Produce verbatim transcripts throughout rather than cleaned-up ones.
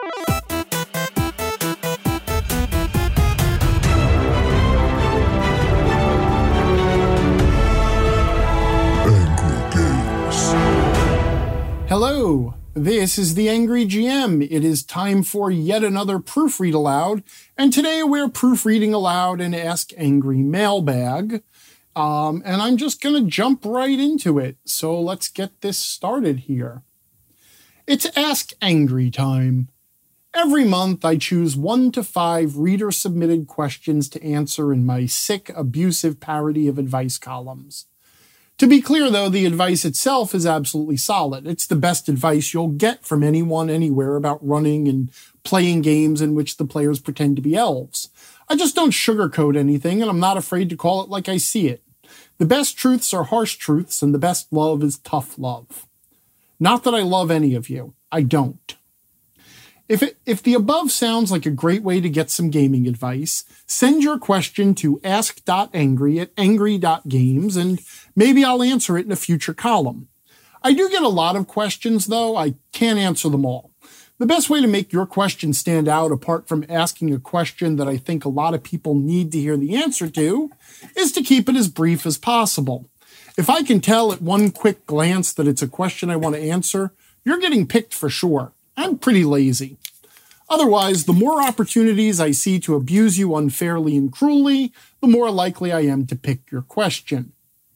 Hello, this is the Angry G M. It is time for yet another Proofread Aloud, and today we're proofreading aloud an Ask Angry mailbag, um, and I'm just going to jump right into it. So let's get this started here. It's Ask Angry time. Every month I choose one to five reader-submitted questions to answer in my sick, abusive parody of advice columns. To be clear, though, the advice itself is absolutely solid. It's the best advice you'll get from anyone anywhere about running and playing games in which the players pretend to be elves. I just don't sugarcoat anything, and I'm not afraid to call it like I see it. The best truths are harsh truths, and the best love is tough love. Not that I love any of you. I don't. If it, if the above sounds like a great way to get some gaming advice, send your question to ask dot angry at angry dot games, and maybe I'll answer it in a future column. I do get a lot of questions, though. I can't answer them all. The best way to make your question stand out, apart from asking a question that I think a lot of people need to hear the answer to, is to keep it as brief as possible. If I can tell at one quick glance that it's a question I want to answer, you're getting picked for sure. I'm pretty lazy. Otherwise, the more opportunities I see to abuse you unfairly and cruelly, the more likely I am to pick your question.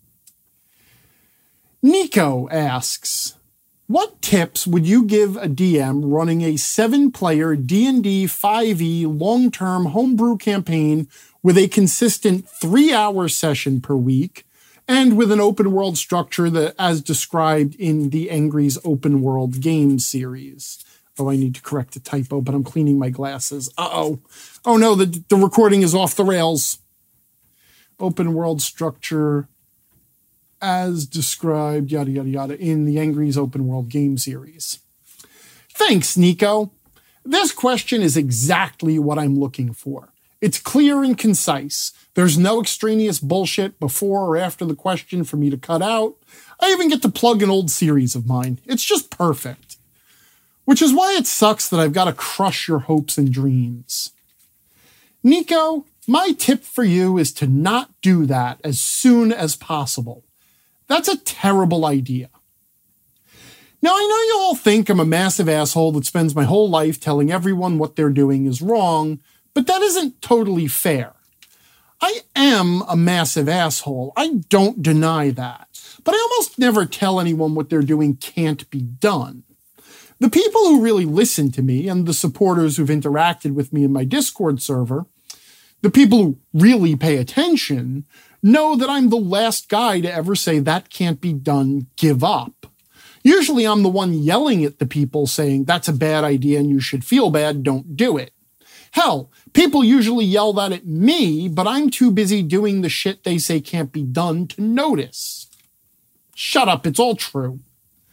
Nico asks, what tips would you give a D M running a seven-player D and D five E long-term homebrew campaign with a consistent three-hour session per week and with an open-world structure that, as described in the Angry's open-world game series? Oh, I need to correct a typo, but I'm cleaning my glasses. Uh-oh. Oh, no, the, the recording is off the rails. Open world structure as described, yada, yada, yada, in the Angry's open world game series. Thanks, Nico. This question is exactly what I'm looking for. It's clear and concise. There's no extraneous bullshit before or after the question for me to cut out. I even get to plug an old series of mine. It's just perfect. Which is why it sucks that I've got to crush your hopes and dreams. Nico, my tip for you is to not do that as soon as possible. That's a terrible idea. Now, I know you all think I'm a massive asshole that spends my whole life telling everyone what they're doing is wrong, but that isn't totally fair. I am a massive asshole. I don't deny that. But I almost never tell anyone what they're doing can't be done. The people who really listen to me and the supporters who've interacted with me in my Discord server, the people who really pay attention, know that I'm the last guy to ever say that can't be done, give up. Usually I'm the one yelling at the people saying that's a bad idea and you should feel bad, don't do it. Hell, people usually yell that at me, but I'm too busy doing the shit they say can't be done to notice. Shut up, it's all true.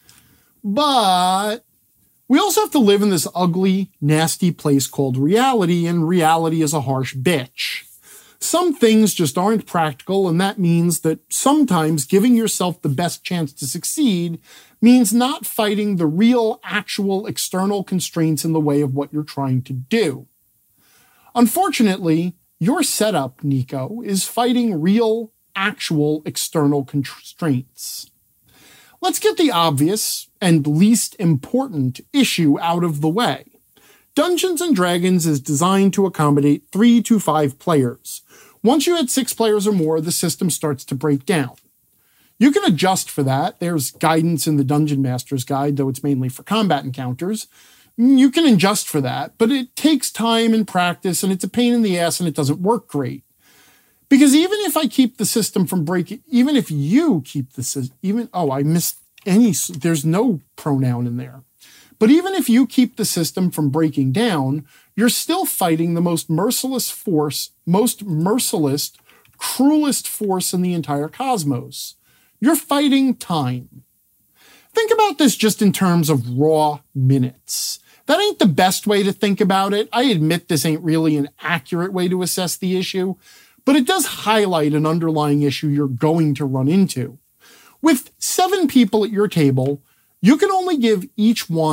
But we also have to live in this ugly, nasty place called reality, and reality is a harsh bitch. Some things just aren't practical, and that means that sometimes giving yourself the best chance to succeed means not fighting the real, actual external constraints in the way of what you're trying to do. Unfortunately, your setup, Nico, is fighting real, actual external constraints. Let's get the obvious and least important issue out of the way. Dungeons and Dragons is designed to accommodate three to five players. Once you add six players or more, the system starts to break down. You can adjust for that. There's guidance in the Dungeon Master's Guide, though it's mainly for combat encounters. You can adjust for that, but it takes time and practice, and it's a pain in the ass, and it doesn't work great. Because even if I keep the system from breaking, even if you keep the system, even, oh, I missed any, there's no pronoun in there. But even if you keep the system from breaking down, you're still fighting the most merciless force, most merciless, cruelest force in the entire cosmos. You're fighting time. Think about this just in terms of raw minutes. That ain't the best way to think about it. I admit this ain't really an accurate way to assess the issue, but it does highlight an underlying issue you're going to run into. With seven people at your table, you can only give each one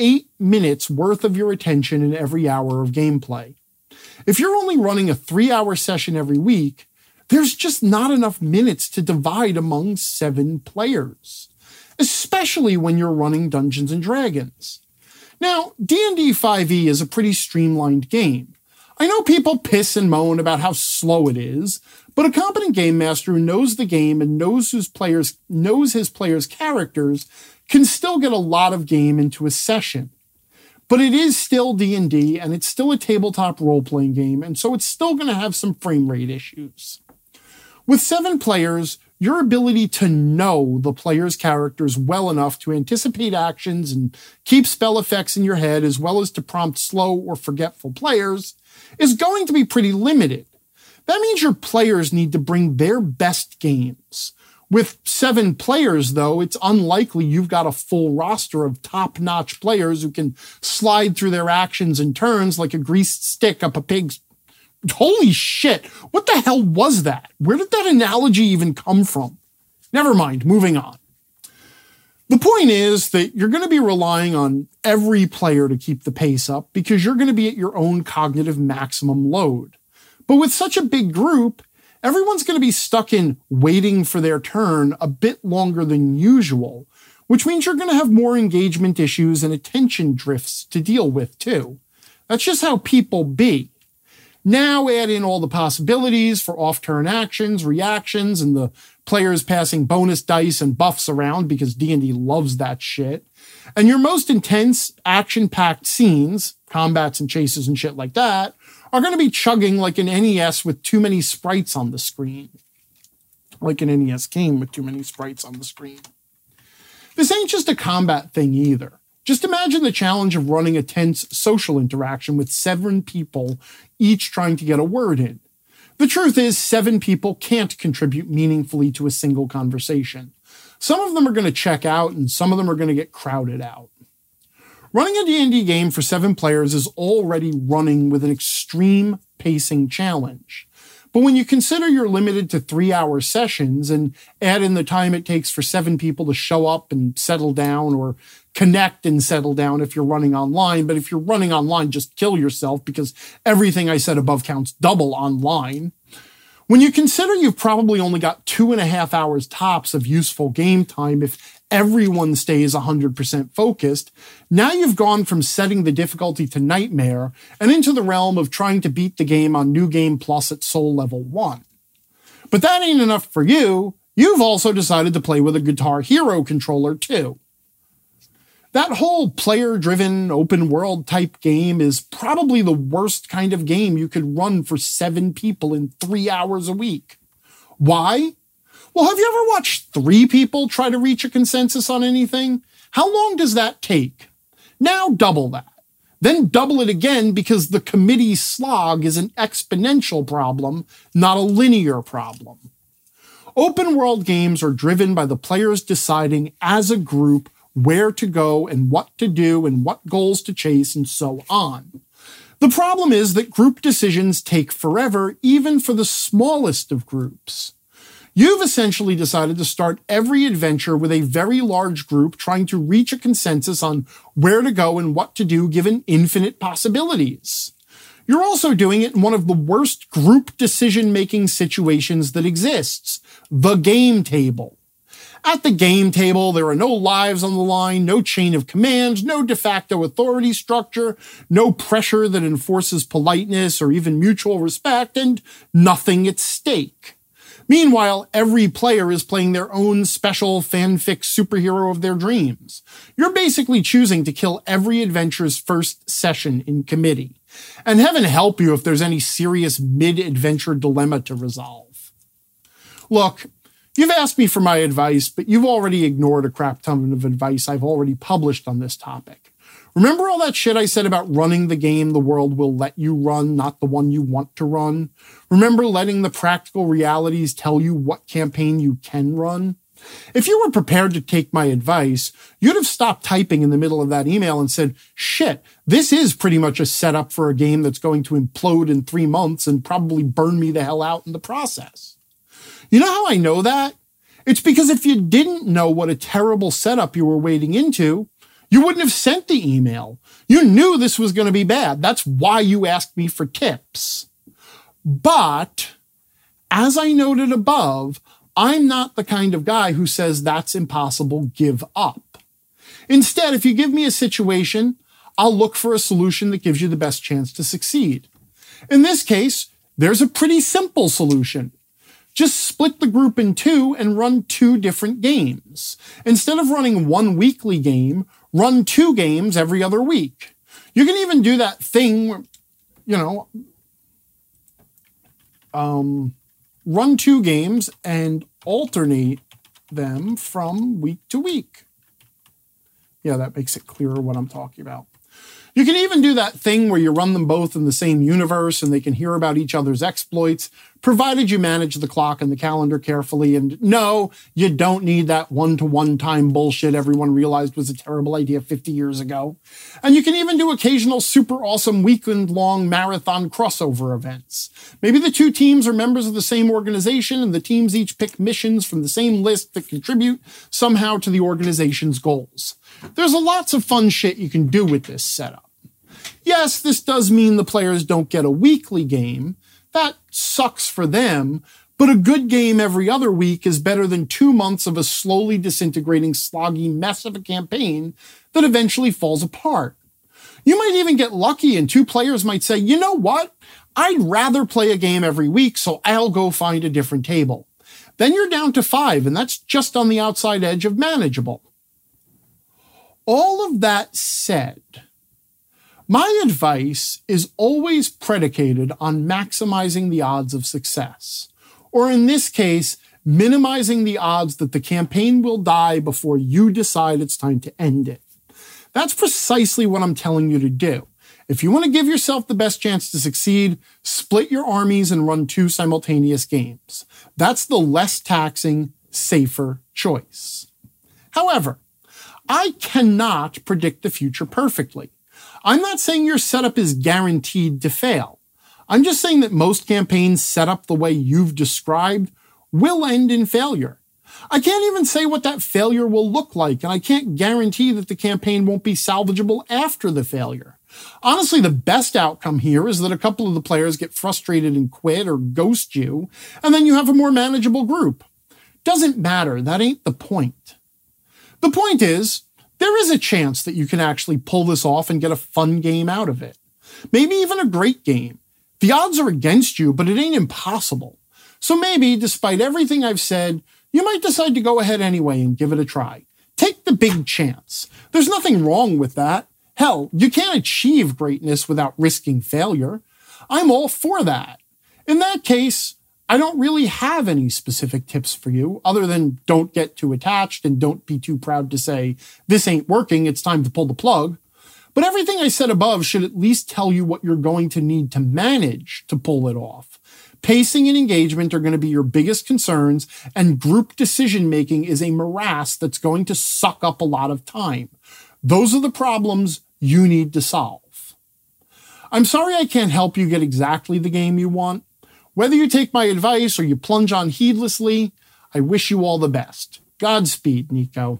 eight minutes worth of your attention in every hour of gameplay. If you're only running a three-hour session every week, there's just not enough minutes to divide among seven players, especially when you're running Dungeons and Dragons. Now, D and D five e is a pretty streamlined game. I know people piss and moan about how slow it is, but a competent game master who knows the game and knows whose players knows his players' characters can still get a lot of game into a session. But it is still D and D, and it's still a tabletop role-playing game, and so it's still going to have some frame rate issues. With seven players, your ability to know the player's characters well enough to anticipate actions and keep spell effects in your head, as well as to prompt slow or forgetful players, is going to be pretty limited. That means your players need to bring their best games. With seven players, though, it's unlikely you've got a full roster of top-notch players who can slide through their actions and turns like a greased stick up a pig's... Holy shit! What the hell was that? Where did that analogy even come from? Never mind, moving on. The point is that you're going to be relying on every player to keep the pace up because you're going to be at your own cognitive maximum load. But with such a big group, everyone's going to be stuck in waiting for their turn a bit longer than usual, which means you're going to have more engagement issues and attention drifts to deal with too. That's just how people be. Now add in all the possibilities for off-turn actions, reactions, and the players passing bonus dice and buffs around because D and D loves that shit. And your most intense, action-packed scenes, combats and chases and shit like that, are going to be chugging like an N E S with too many sprites on the screen. Like an N E S game with too many sprites on the screen. This ain't just a combat thing either. Just imagine the challenge of running a tense social interaction with seven people, each trying to get a word in. The truth is, seven people can't contribute meaningfully to a single conversation. Some of them are going to check out, and some of them are going to get crowded out. Running a D and D game for seven players is already running with an extreme pacing challenge. But when you consider you're limited to three-hour sessions and add in the time it takes for seven people to show up and settle down or connect and settle down if you're running online, but if you're running online, just kill yourself because everything I said above counts double online. When you consider you've probably only got two and a half hours tops of useful game time if everyone stays one hundred percent focused, now you've gone from setting the difficulty to nightmare and into the realm of trying to beat the game on New Game Plus at Soul Level one. But that ain't enough for you. You've also decided to play with a Guitar Hero controller too. That whole player-driven, open-world type game is probably the worst kind of game you could run for seven people in three hours a week. Why? Well, have you ever watched three people try to reach a consensus on anything? How long does that take? Now double that. Then double it again because the committee slog is an exponential problem, not a linear problem. Open-world games are driven by the players deciding as a group where to go and what to do and what goals to chase and so on. The problem is that group decisions take forever, even for the smallest of groups. You've essentially decided to start every adventure with a very large group trying to reach a consensus on where to go and what to do given infinite possibilities. You're also doing it in one of the worst group decision-making situations that exists, the game table. At the game table, there are no lives on the line, no chain of command, no de facto authority structure, no pressure that enforces politeness or even mutual respect, and nothing at stake. Meanwhile, every player is playing their own special fanfic superhero of their dreams. You're basically choosing to kill every adventure's first session in committee. And heaven help you if there's any serious mid-adventure dilemma to resolve. Look, you've asked me for my advice, but you've already ignored a crap ton of advice I've already published on this topic. Remember all that shit I said about running the game the world will let you run, not the one you want to run? Remember letting the practical realities tell you what campaign you can run? If you were prepared to take my advice, you'd have stopped typing in the middle of that email and said, shit, this is pretty much a setup for a game that's going to implode in three months and probably burn me the hell out in the process. You know how I know that? It's because if you didn't know what a terrible setup you were wading into, You wouldn't have sent the email. You knew this was going to be bad. That's why you asked me for tips. But as I noted above, I'm not the kind of guy who says that's impossible, give up. Instead, if you give me a situation, I'll look for a solution that gives you the best chance to succeed. In this case, there's a pretty simple solution. Just split the group in two and run two different games. Instead of running one weekly game, run two games every other week. You can even do that thing, you know, um, run two games and alternate them from week to week. Yeah, that makes it clearer what I'm talking about. You can even do that thing where you run them both in the same universe and they can hear about each other's exploits, provided you manage the clock and the calendar carefully. And no, you don't need that one-to-one time bullshit everyone realized was a terrible idea fifty years ago. And you can even do occasional super awesome weekend-long marathon crossover events. Maybe the two teams are members of the same organization and the teams each pick missions from the same list that contribute somehow to the organization's goals. There's a lots of fun shit you can do with this setup. Yes, this does mean the players don't get a weekly game. That sucks for them, but a good game every other week is better than two months of a slowly disintegrating, sloggy mess of a campaign that eventually falls apart. You might even get lucky and two players might say, you know what? I'd rather play a game every week, so I'll go find a different table. Then you're down to five, and that's just on the outside edge of manageable. All of that said, my advice is always predicated on maximizing the odds of success, or in this case, minimizing the odds that the campaign will die before you decide it's time to end it. That's precisely what I'm telling you to do. If you want to give yourself the best chance to succeed, split your armies and run two simultaneous games. That's the less taxing, safer choice. However, I cannot predict the future perfectly. I'm not saying your setup is guaranteed to fail. I'm just saying that most campaigns set up the way you've described will end in failure. I can't even say what that failure will look like, and I can't guarantee that the campaign won't be salvageable after the failure. Honestly, the best outcome here is that a couple of the players get frustrated and quit or ghost you, and then you have a more manageable group. Doesn't matter, that ain't the point. The point is, there is a chance that you can actually pull this off and get a fun game out of it. Maybe even a great game. The odds are against you, but it ain't impossible. So maybe, despite everything I've said, you might decide to go ahead anyway and give it a try. Take the big chance. There's nothing wrong with that. Hell, you can't achieve greatness without risking failure. I'm all for that. In that case, I don't really have any specific tips for you other than don't get too attached and don't be too proud to say, this ain't working, it's time to pull the plug. But everything I said above should at least tell you what you're going to need to manage to pull it off. Pacing and engagement are going to be your biggest concerns, and group decision-making is a morass that's going to suck up a lot of time. Those are the problems you need to solve. I'm sorry I can't help you get exactly the game you want. Whether you take my advice or you plunge on heedlessly, I wish you all the best. Godspeed, Nico.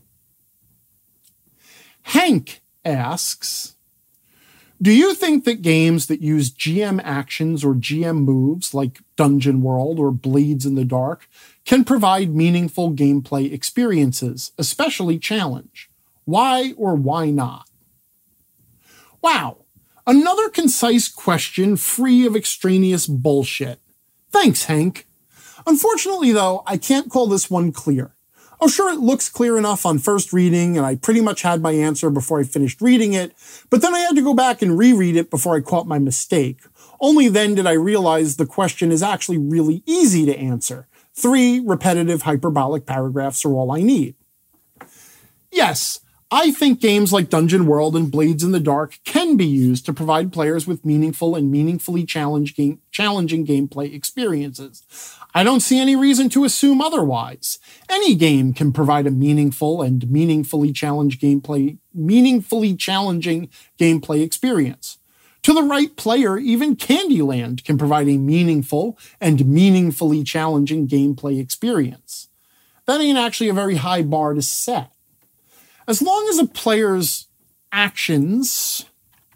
Hank asks, do you think that games that use G M actions or G M moves like Dungeon World or Blades in the Dark can provide meaningful gameplay experiences, especially challenge? Why or why not? Wow, another concise question free of extraneous bullshit. Thanks, Hank. Unfortunately, though, I can't call this one clear. Oh, sure, it looks clear enough on first reading, and I pretty much had my answer before I finished reading it, but then I had to go back and reread it before I caught my mistake. Only then did I realize the question is actually really easy to answer. Three repetitive hyperbolic paragraphs are all I need. Yes, I think games like Dungeon World and Blades in the Dark can be used to provide players with meaningful and meaningfully challenge game, challenging gameplay experiences. I don't see any reason to assume otherwise. Any game can provide a meaningful and meaningfully challenge gameplay, meaningfully challenging gameplay experience. To the right player, even Candyland can provide a meaningful and meaningfully challenging gameplay experience. That ain't actually a very high bar to set. As long as a player's actions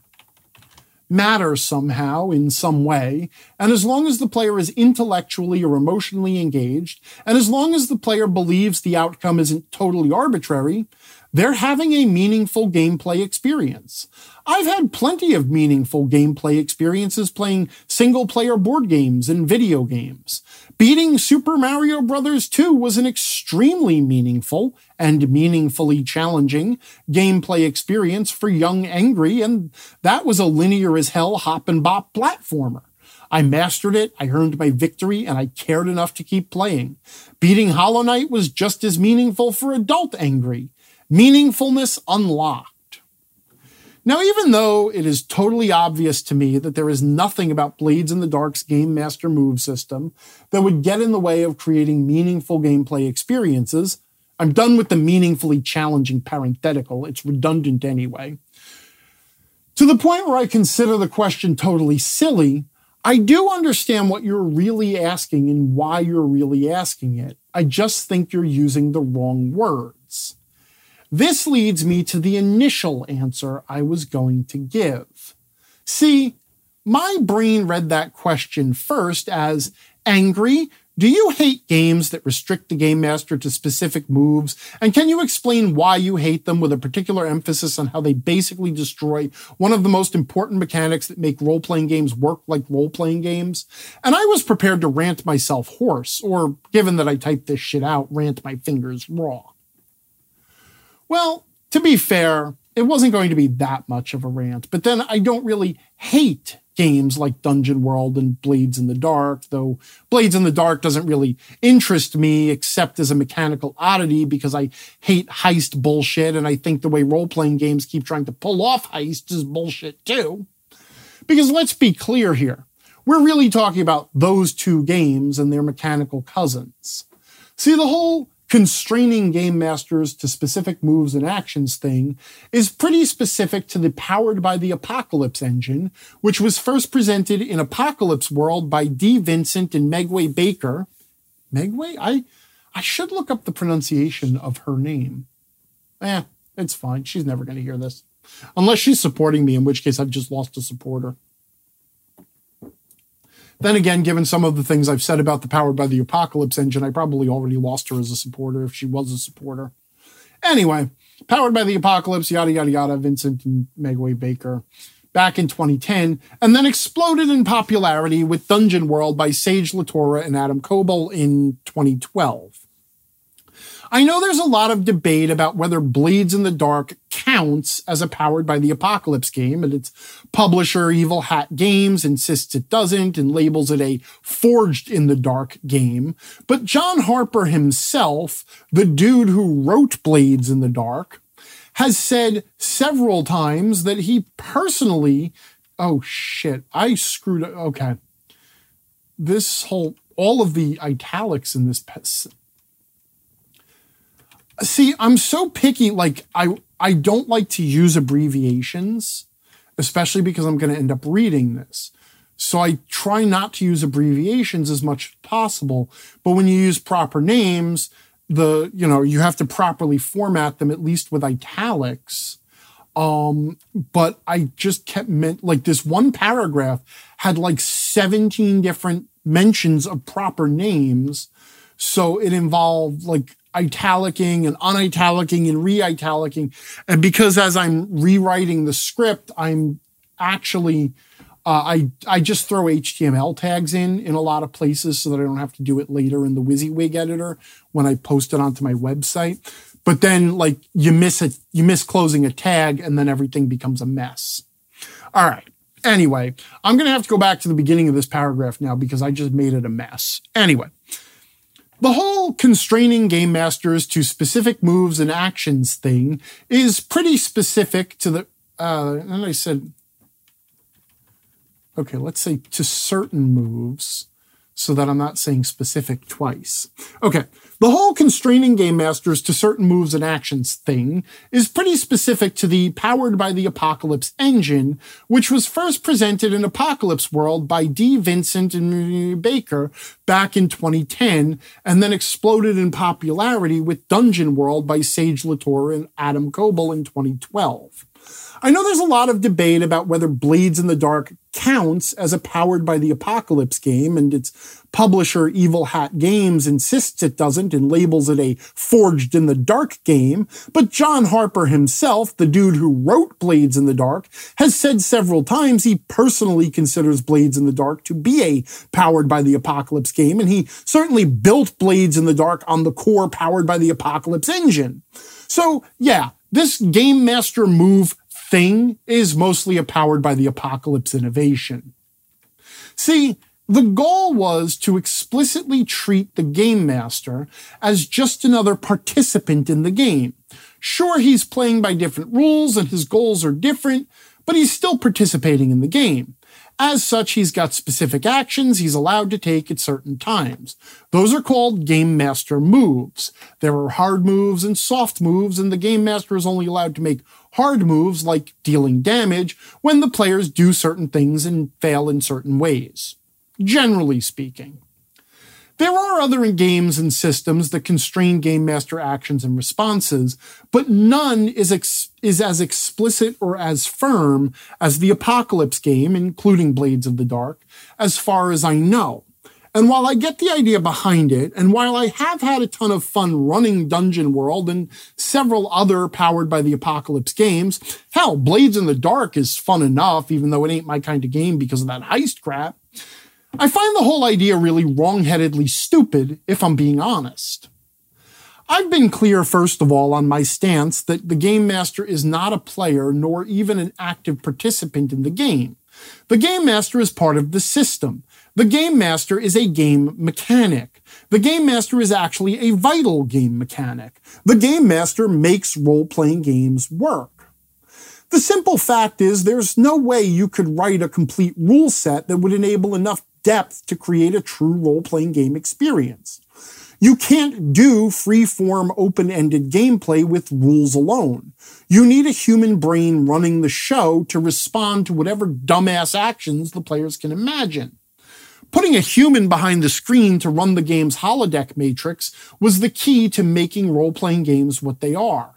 matter somehow in some way, and as long as the player is intellectually or emotionally engaged, and as long as the player believes the outcome isn't totally arbitrary, they're having a meaningful gameplay experience. I've had plenty of meaningful gameplay experiences playing single-player board games and video games. Beating Super Mario Bros. two was an extremely meaningful and meaningfully challenging gameplay experience for young Angry, and that was a linear-as-hell hop-and-bop platformer. I mastered it, I earned my victory, and I cared enough to keep playing. Beating Hollow Knight was just as meaningful for adult Angry. Meaningfulness unlocked. Now, even though it is totally obvious to me that there is nothing about Blades in the Dark's Game Master move system that would get in the way of creating meaningful gameplay experiences, I'm done with the meaningfully challenging parenthetical. It's redundant anyway. To the point where I consider the question totally silly, I do understand what you're really asking and why you're really asking it. I just think you're using the wrong words. This leads me to the initial answer I was going to give. See, my brain read that question first as, Angry, do you hate games that restrict the game master to specific moves? And can you explain why you hate them with a particular emphasis on how they basically destroy one of the most important mechanics that make role-playing games work like role-playing games? And I was prepared to rant myself hoarse, or given that I typed this shit out, rant my fingers raw. Well, to be fair, it wasn't going to be that much of a rant, but then I don't really hate games like Dungeon World and Blades in the Dark, though Blades in the Dark doesn't really interest me except as a mechanical oddity because I hate heist bullshit, and I think the way role-playing games keep trying to pull off heists is bullshit too. Because let's be clear here, we're really talking about those two games and their mechanical cousins. See, the whole constraining game masters to specific moves and actions thing is pretty specific to the Powered by the Apocalypse engine, which was first presented in Apocalypse World by Dee Vincent and Megway Baker. Megway? I, I should look up the pronunciation of her name. Eh, it's fine. She's never going to hear this. Unless she's supporting me, in which case I've just lost a supporter. Then again, given some of the things I've said about the Powered by the Apocalypse engine, I probably already lost her as a supporter if she was a supporter. Anyway, Powered by the Apocalypse, yada, yada, yada, Vincent and Megway Baker, back in twenty ten, and then exploded in popularity with Dungeon World by Sage LaTorra and Adam Koebel in twenty twelve. I know there's a lot of debate about whether Blades in the Dark counts as a Powered by the Apocalypse game, and its publisher, Evil Hat Games, insists it doesn't and labels it a Forged in the Dark game. But John Harper himself, the dude who wrote Blades in the Dark, has said several times that he personally... Oh, shit. I screwed up. Okay. This whole... All of the italics in this... See, I'm so picky, like, I, I don't like to use abbreviations, especially because I'm going to end up reading this. So I try not to use abbreviations as much as possible. But when you use proper names, the, you know, you have to properly format them, at least with italics. Um, but I just kept, meant, like, this one paragraph had like seventeen different mentions of proper names. So it involved, like, italicing and unitalicing and re-italicing. And because as I'm rewriting the script, I'm actually, uh, I, I just throw H T M L tags in in a lot of places so that I don't have to do it later in the WYSIWYG editor when I post it onto my website. But then, like, you miss it, you miss closing a tag and then everything becomes a mess. All right. Anyway, I'm going to have to go back to the beginning of this paragraph now because I just made it a mess. Anyway. The whole constraining game masters to specific moves and actions thing is pretty specific to the, uh, and I said, okay, let's say to certain moves so that I'm not saying specific twice. Okay, the whole constraining game masters to certain moves and actions thing is pretty specific to the Powered by the Apocalypse engine, which was first presented in Apocalypse World by Dee Vincent and Baker back in twenty ten, and then exploded in popularity with Dungeon World by Sage LaTorra and Adam Koebel in twenty twelve. I know there's a lot of debate about whether Blades in the Dark counts as a Powered by the Apocalypse game, and its publisher Evil Hat Games insists it doesn't and labels it a Forged in the Dark game, but John Harper himself, the dude who wrote Blades in the Dark, has said several times he personally considers Blades in the Dark to be a Powered by the Apocalypse game, and he certainly built Blades in the Dark on the core Powered by the Apocalypse engine. So, yeah, this Game Master move thing is mostly a Powered by the Apocalypse innovation. See, the goal was to explicitly treat the Game Master as just another participant in the game. Sure, he's playing by different rules and his goals are different, but he's still participating in the game. As such, he's got specific actions he's allowed to take at certain times. Those are called Game Master moves. There are hard moves and soft moves, and the Game Master is only allowed to make hard moves, like dealing damage, when the players do certain things and fail in certain ways, generally speaking. There are other games and systems that constrain Game Master actions and responses, but none is ex- is as explicit or as firm as the Apocalypse game, including Blades of the Dark, as far as I know. And while I get the idea behind it, and while I have had a ton of fun running Dungeon World and several other Powered by the Apocalypse games, hell, Blades in the Dark is fun enough, even though it ain't my kind of game because of that heist crap, I find the whole idea really wrong-headedly stupid, if I'm being honest. I've been clear, first of all, on my stance that the Game Master is not a player nor even an active participant in the game. The Game Master is part of the system. The Game Master is a game mechanic. The Game Master is actually a vital game mechanic. The Game Master makes role-playing games work. The simple fact is there's no way you could write a complete rule set that would enable enough depth to create a true role-playing game experience. You can't do free-form, open-ended gameplay with rules alone. You need a human brain running the show to respond to whatever dumbass actions the players can imagine. Putting a human behind the screen to run the game's holodeck matrix was the key to making role-playing games what they are.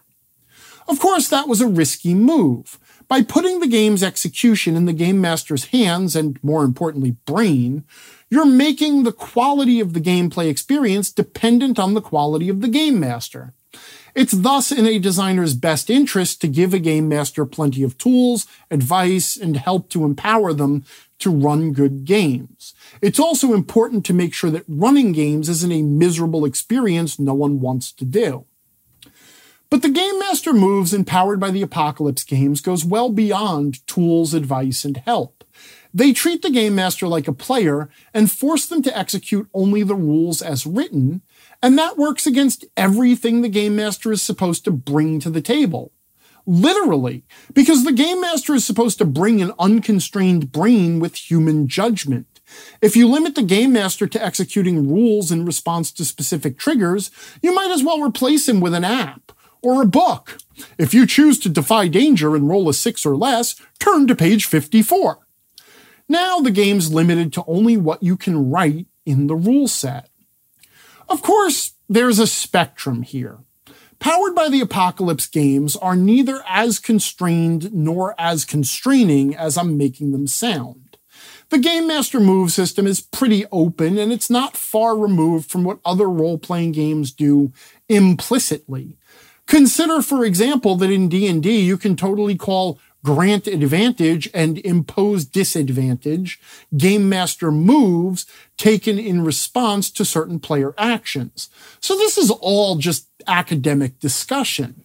Of course, that was a risky move. By putting the game's execution in the Game Master's hands, and more importantly, brain, you're making the quality of the gameplay experience dependent on the quality of the Game Master. It's thus in a designer's best interest to give a Game Master plenty of tools, advice, and help to empower them to run good games. It's also important to make sure that running games isn't a miserable experience no one wants to do. But the Game Master moves in Powered by the Apocalypse games goes well beyond tools, advice, and help. They treat the Game Master like a player and force them to execute only the rules as written, and that works against everything the Game Master is supposed to bring to the table. Literally, because the Game Master is supposed to bring an unconstrained brain with human judgment. If you limit the Game Master to executing rules in response to specific triggers, you might as well replace him with an app or a book. If you choose to defy danger and roll a six or less, turn to page fifty-four. Now the game's limited to only what you can write in the rule set. Of course, there's a spectrum here. Powered by the Apocalypse games are neither as constrained nor as constraining as I'm making them sound. The Game Master move system is pretty open, and it's not far removed from what other role-playing games do implicitly. Consider, for example, that in D and D you can totally call grant advantage and impose disadvantage Game Master moves taken in response to certain player actions. So this is all just academic discussion.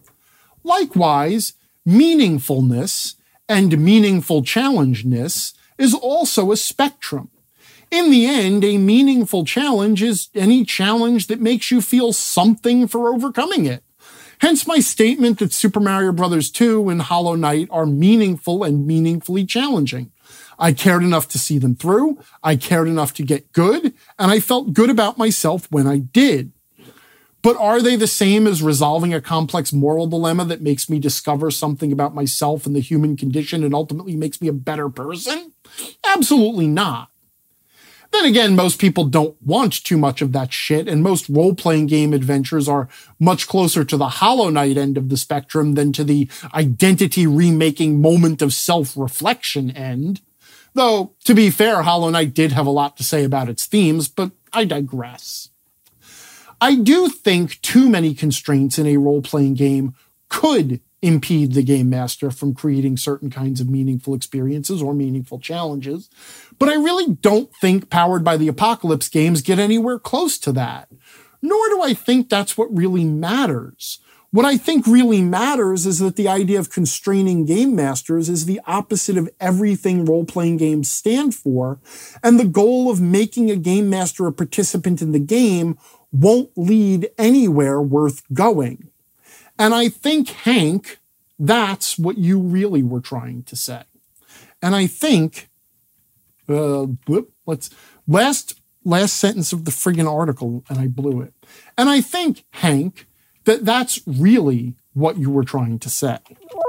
Likewise, meaningfulness and meaningful challengeness is also a spectrum. In the end, a meaningful challenge is any challenge that makes you feel something for overcoming it. Hence my statement that Super Mario Bros. two and Hollow Knight are meaningful and meaningfully challenging. I cared enough to see them through, I cared enough to get good, and I felt good about myself when I did. But are they the same as resolving a complex moral dilemma that makes me discover something about myself and the human condition and ultimately makes me a better person? Absolutely not. Then again, most people don't want too much of that shit, and most role-playing game adventures are much closer to the Hollow Knight end of the spectrum than to the identity remaking moment of self-reflection end. Though, to be fair, Hollow Knight did have a lot to say about its themes, but I digress. I do think too many constraints in a role-playing game could impede the game master from creating certain kinds of meaningful experiences or meaningful challenges, but I really don't think Powered by the Apocalypse games get anywhere close to that. Nor do I think that's what really matters. What I think really matters is that the idea of constraining game masters is the opposite of everything role-playing games stand for, and the goal of making a game master a participant in the game won't lead anywhere worth going. And I think, Hank, that's what you really were trying to say. And I think, uh, whoop, let's, last, last sentence of the friggin' article, and I blew it. And I think, Hank, that that's really what you were trying to say.